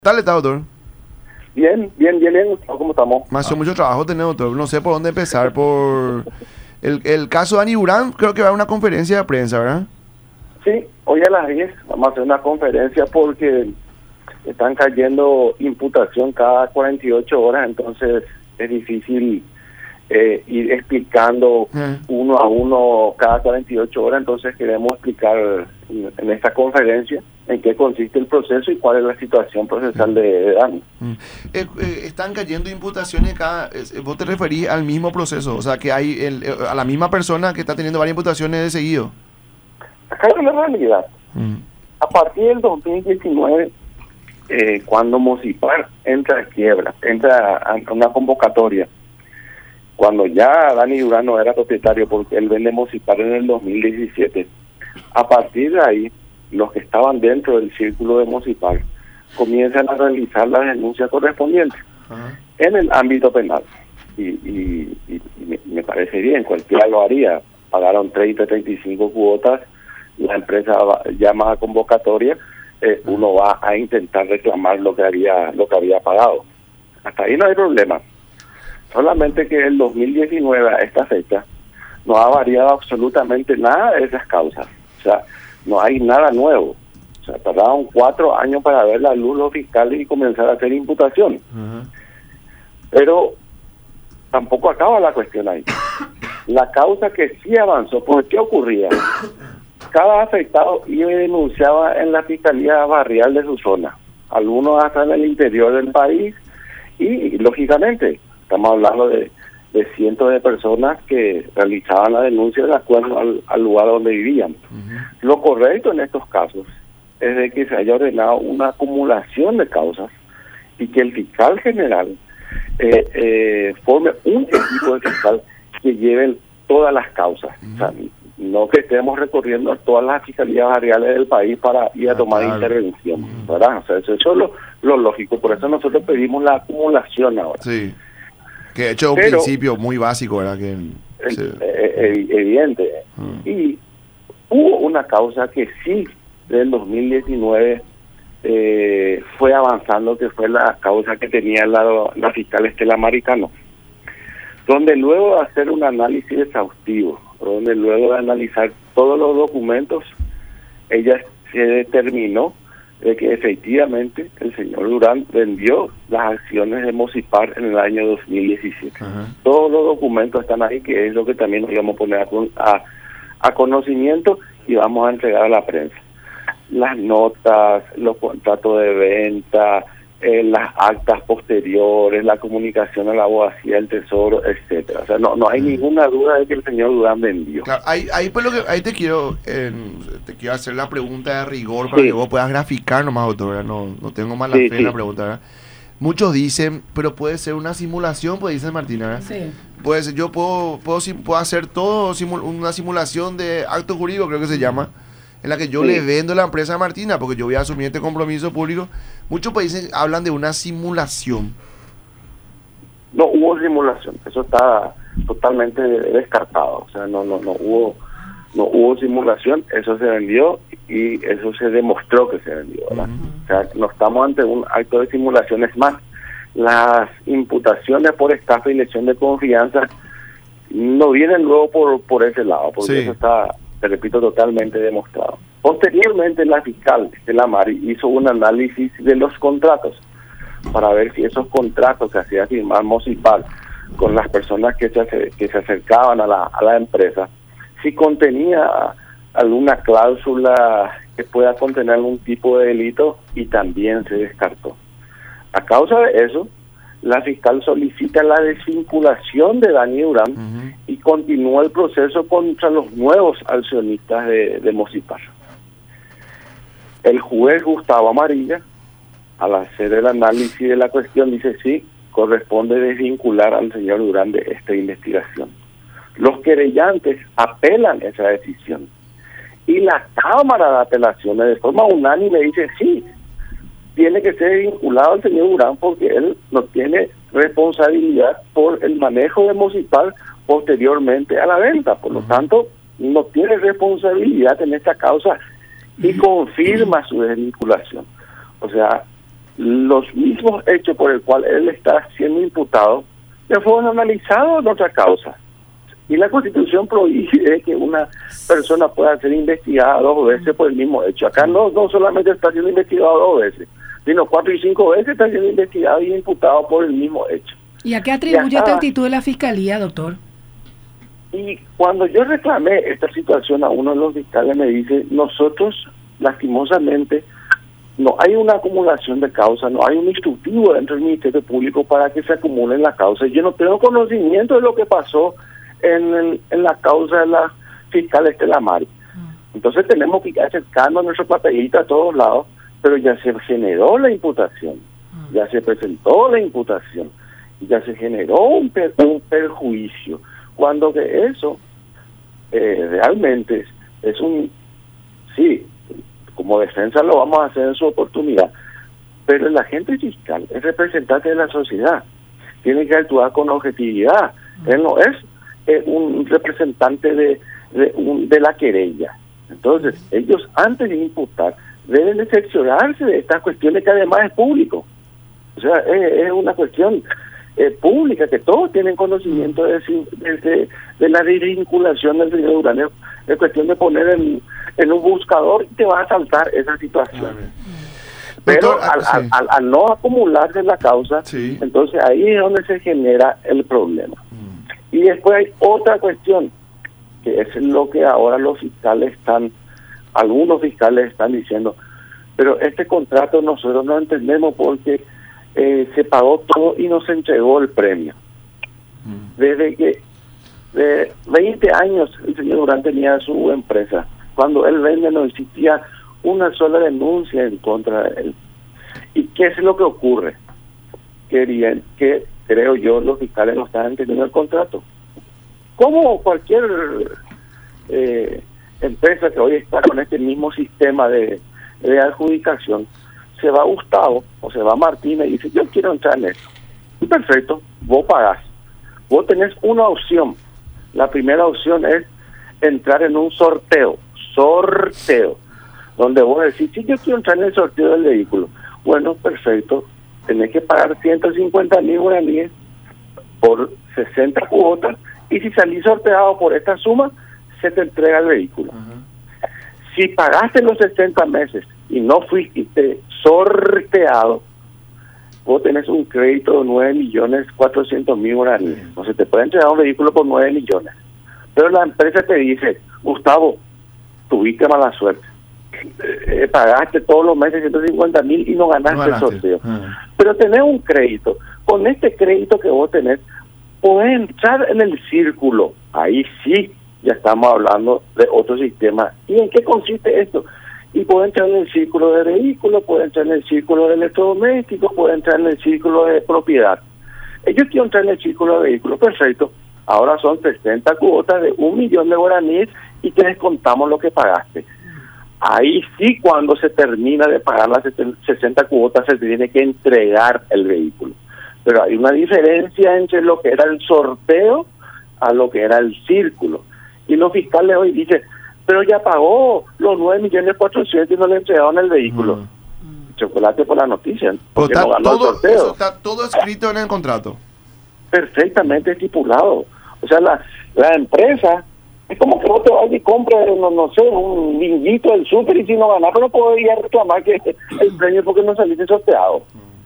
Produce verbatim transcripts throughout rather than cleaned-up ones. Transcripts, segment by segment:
¿Tal está, doctor? Bien, bien, bien, bien. ¿Cómo estamos? Más o mucho trabajo tenemos, doctor. No sé por dónde empezar. Por el, el caso de Dani Durán, creo que va a una conferencia de prensa, ¿verdad? Sí, hoy a las diez vamos a hacer una conferencia porque están cayendo imputación cada cuarenta y ocho horas, entonces es difícil eh, ir explicando Eh. uno a uno cada cuarenta y ocho horas, entonces queremos explicar en, en esta conferencia en qué consiste el proceso y cuál es la situación procesal de, de Dani. Mm. Eh, eh, están cayendo imputaciones cada... eh, vos te referís al mismo proceso, o sea, que hay el, eh, a la misma persona que está teniendo varias imputaciones de seguido. Acá hay una realidad. Mm. A partir del dos mil diecinueve, eh, cuando Mocipar entra a quiebra, entra a, a una convocatoria, cuando ya Dani Durán no era propietario porque él vende Mocipar en el dos mil diecisiete, a partir de ahí, los que estaban dentro del círculo de Mocipar comienzan a realizar las denuncias correspondientes Ajá. en el ámbito penal. Y, y, y, y me, me parece bien, cualquiera lo haría. Pagaron treinta, treinta y cinco cuotas, la empresa va, llama a convocatoria, eh, uno va a intentar reclamar lo que había lo que había pagado. Hasta ahí no hay problema. Solamente que el dos mil diecinueve a esta fecha no ha variado absolutamente nada de esas causas. O sea, no hay nada nuevo. O sea, tardaron cuatro años para ver la luz los fiscales y comenzar a hacer imputación. Ajá. Pero tampoco acaba la cuestión ahí. La causa que sí avanzó, ¿por qué ocurría? Cada afectado iba y denunciaba en la Fiscalía Barrial de su zona. Algunos hasta en el interior del país y, lógicamente, estamos hablando de, de cientos de personas que realizaban la denuncia de acuerdo al, al lugar donde vivían. Uh-huh. Lo correcto en estos casos es de que se haya ordenado una acumulación de causas y que el fiscal general eh, eh, forme un equipo de fiscal que lleven todas las causas. Uh-huh. O sea, no que estemos recorriendo todas las fiscalías barriales del país para ir a ah, tomar claro. intervención, uh-huh. ¿verdad? O sea, eso, eso es lo, lo lógico. Por eso nosotros pedimos la acumulación ahora. Sí. Que de hecho es un Pero, principio muy básico, ¿verdad? Que, el, sí. eh, evidente. Uh-huh. Y hubo una causa que sí, del dos mil diecinueve, eh, fue avanzando, que fue la causa que tenía la, la fiscal Estela Maricano, donde luego de hacer un análisis exhaustivo, donde luego de analizar todos los documentos, ella se determinó de que efectivamente el señor Durán vendió las acciones de Mocipar en el año dos mil diecisiete. Uh-huh. Todos los documentos están ahí, que es lo que también nos íbamos a poner a, a, a conocimiento y vamos a entregar a la prensa. Las notas, los contratos de venta, eh, las actas posteriores, la comunicación a la abogacía del Tesoro, etcétera. O sea, no no hay uh-huh. ninguna duda de que el señor Durán vendió. Claro, ahí, ahí, pues lo que, ahí te quiero eh, te quiero hacer la pregunta de rigor para sí. que vos puedas graficar nomás, doctor. No, no tengo más la sí, fe sí. en la pregunta, ¿verdad? Muchos dicen, pero puede ser una simulación, pues dice Martina, ¿verdad? Sí. Puede ser, yo puedo, puedo, puedo hacer todo, simul, una simulación de acto jurídico, creo que se llama, en la que yo sí. le vendo la empresa a Martina, porque yo voy a asumir este compromiso público. Muchos países hablan de una simulación. No hubo simulación, eso está totalmente descartado. O sea, no no no hubo no hubo simulación, eso se vendió y eso se demostró que se vendió, ¿verdad? Uh-huh. O sea, no estamos ante un acto de simulación. Es más, las imputaciones por estafa y lesión de confianza no vienen luego por por ese lado, porque sí. eso está, te repito, totalmente demostrado. Posteriormente, la fiscal Estela Mari hizo un análisis de los contratos para ver si esos contratos que hacía firmar Mocipar con las personas que se, que se acercaban a la, a la empresa, si contenía alguna cláusula que pueda contener algún tipo de delito, y también se descartó. A causa de eso, la fiscal solicita la desvinculación de Dani Durán uh-huh. y continúa el proceso contra los nuevos accionistas de, de Mocipar. El juez Gustavo Amarilla, al hacer el análisis de la cuestión, dice sí, corresponde desvincular al señor Durán de esta investigación. Los querellantes apelan esa decisión y la Cámara de Apelaciones de forma unánime dice sí, tiene que ser vinculado al señor Durán porque él no tiene responsabilidad por el manejo de Mocipar posteriormente a la venta, por lo tanto no tiene responsabilidad en esta causa y confirma su desvinculación. O sea, los mismos hechos por el cual él está siendo imputado ya fueron analizados en otra causa. Y la Constitución prohíbe que una persona pueda ser investigada dos veces por el mismo hecho. Acá no, no solamente está siendo investigado dos veces, sino cuatro y cinco veces está siendo investigado y imputado por el mismo hecho. ¿Y a qué atribuye esta actitud de la Fiscalía, doctor? Y cuando yo reclamé esta situación a uno de los fiscales, me dice, nosotros, lastimosamente, no hay una acumulación de causas, no hay un instructivo dentro del Ministerio Público para que se acumulen las causas. Yo no tengo conocimiento de lo que pasó en, el, en la causa de la fiscal Estela Mari. Entonces tenemos que ir acercando nuestro papelito a todos lados, pero ya se generó la imputación, ya se presentó la imputación, ya se generó un, per, un perjuicio, cuando que eso eh, realmente es, es un, sí, como defensa lo vamos a hacer en su oportunidad, pero el agente fiscal es representante de la sociedad, tiene que actuar con objetividad, él no es eh, un representante de, de, un, de la querella. Entonces, ellos antes de imputar deben de cerciorarse de estas cuestiones que además es público. O sea, es, es una cuestión eh, pública que todos tienen conocimiento de, de, de, de la desvinculación del señor Durán. Es, es cuestión de poner en, en un buscador y te va a saltar esa situación. Pero Doctor, al, sí. al, al, al no acumularse la causa, sí. entonces ahí es donde se genera el problema. Mm. Y después hay otra cuestión, que es lo que ahora los fiscales están, algunos fiscales están diciendo, pero este contrato nosotros no entendemos porque eh, se pagó todo y nos entregó el premio. Mm. Desde que de veinte años el señor Durán tenía su empresa, cuando él vende no existía una sola denuncia en contra de él. ¿Y qué es lo que ocurre? Querían que, creo yo, los fiscales no estaban entendiendo el contrato. Como cualquier eh, empresa que hoy está con este mismo sistema de, de adjudicación, se va Gustavo o se va Martina y dice, yo quiero entrar en eso. Perfecto, vos pagás. Vos tenés una opción. La primera opción es entrar en un sorteo. Sorteo. Donde vos decís, si yo quiero entrar en el sorteo del vehículo. Bueno, perfecto. Tenés que pagar ciento cincuenta mil guaraníes por sesenta cuotas. Y si salís sorteado por esta suma, se te entrega el vehículo. Uh-huh. Si pagaste los sesenta meses y no fuiste sorteado, vos tenés un crédito de nueve millones cuatrocientos mil guaraníes. Uh-huh. Entonces te puede entregar un vehículo por nueve millones. Pero la empresa te dice, Gustavo, tuviste mala suerte. Eh, pagaste todos los meses ciento cincuenta mil y no ganaste, no ganaste el sorteo. Uh-huh. Pero tenés un crédito. Con este crédito que vos tenés, podés entrar en el círculo. Ahí sí, ya estamos hablando de otro sistema. ¿Y en qué consiste esto? Y puede entrar en el círculo de vehículos, puede entrar en el círculo de electrodomésticos, puede entrar en el círculo de propiedad. Ellos quieren entrar en el círculo de vehículos, perfecto. Ahora son sesenta cuotas de un millón de guaraníes y te descontamos lo que pagaste. Ahí sí, cuando se termina de pagar las sesenta cuotas, se tiene que entregar el vehículo. Pero hay una diferencia entre lo que era el sorteo a lo que era el círculo. Y los fiscales hoy dicen, pero ya pagó los nueve millones cuatrocientos y no le entregaron el vehículo. Mm. Chocolate por la noticia. Porque está, no ganó todo, el sorteo. Eso está todo escrito en el contrato. Perfectamente estipulado. O sea, la, la empresa, es como que vos te vas y compras, no, no sé, un linguito del súper y si no ganás, pero no podías reclamar que el premio porque no saliste sorteado.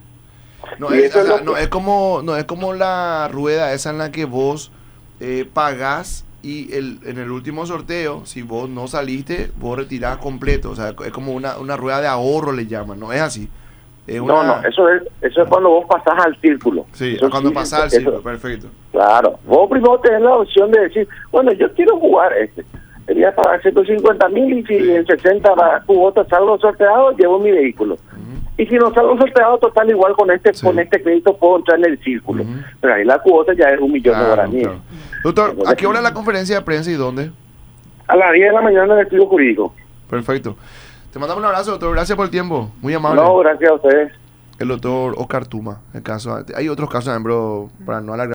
No es, o sea, no es como no es como la rueda esa en la que vos eh, pagás y el, en el último sorteo, si vos no saliste, vos retirás completo. O sea, es como una, una rueda de ahorro, le llaman, ¿no? Es así. Es una... No, no, eso es eso es cuando vos pasás al círculo. Sí, eso cuando sí, pasás al eso, círculo, perfecto. Claro, vos primero tenés la opción de decir, bueno, yo quiero jugar este. Quería pagar ciento cincuenta mil y si sí. en sesenta cuotas salgo sorteado, llevo mi vehículo. Uh-huh. Y si no salgo sorteado, total, igual con este sí. con este crédito puedo entrar en el círculo. Uh-huh. Pero ahí la cuota ya es un millón claro, de guaraníes. Claro. Doctor, entonces, ¿a qué hora la conferencia de prensa y dónde? A las diez de la mañana en el estudio jurídico. Perfecto. Te mandamos un abrazo, doctor. Gracias por el tiempo. Muy amable. No, gracias a ustedes. El doctor Oscar Tuma. El caso, hay otros casos, bro, para no alargar.